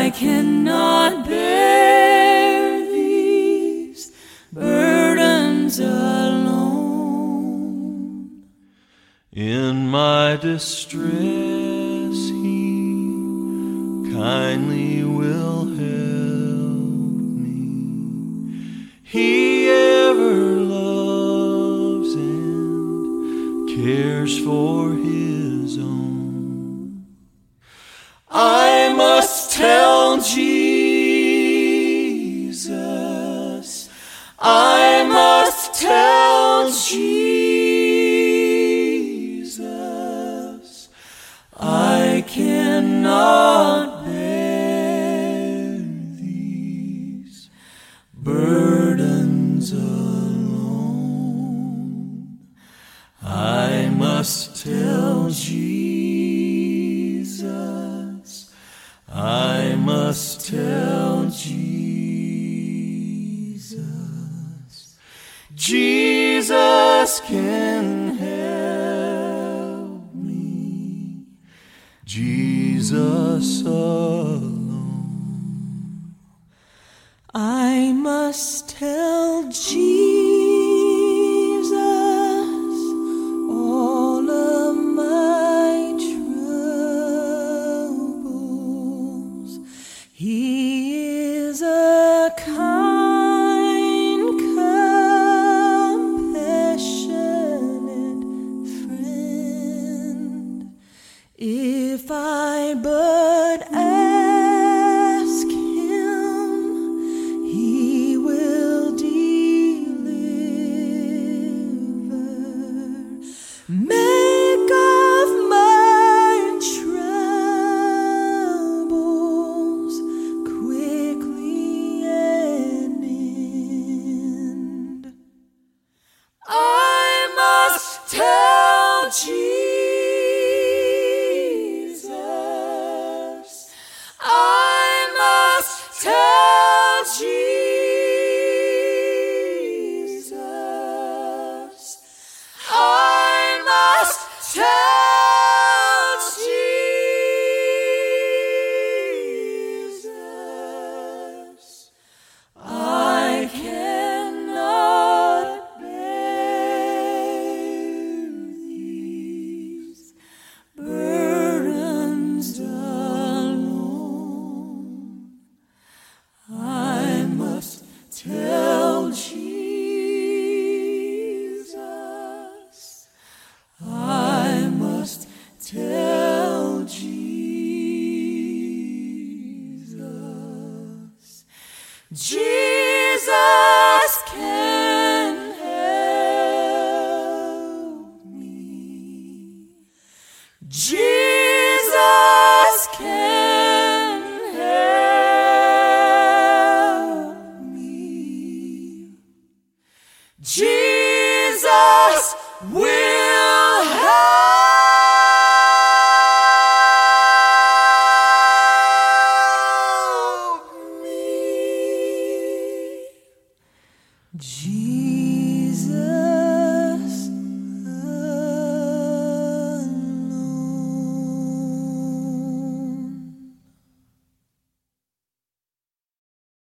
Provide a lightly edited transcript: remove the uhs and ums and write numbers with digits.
I cannot bear these burdens alone. In my distress, He kindly will help me. He ever loves and cares for His own. I must tell Jesus, I must tell Jesus, I cannot bear these burdens alone. I must tell Jesus, I must tell Jesus, Jesus can help me, Jesus alone. I must tell Jesus all of my troubles. He is a kind, compassionate friend. If I but ask Him, He will deliver. Make of my troubles quickly an end. I must tell Jesus, I must tell Jesus, I must tell Jesus, I cannot bear these burdens alone. I must tell Jesus, I must tell Jesus, Jesus can help me, Jesus can help me, Jesus will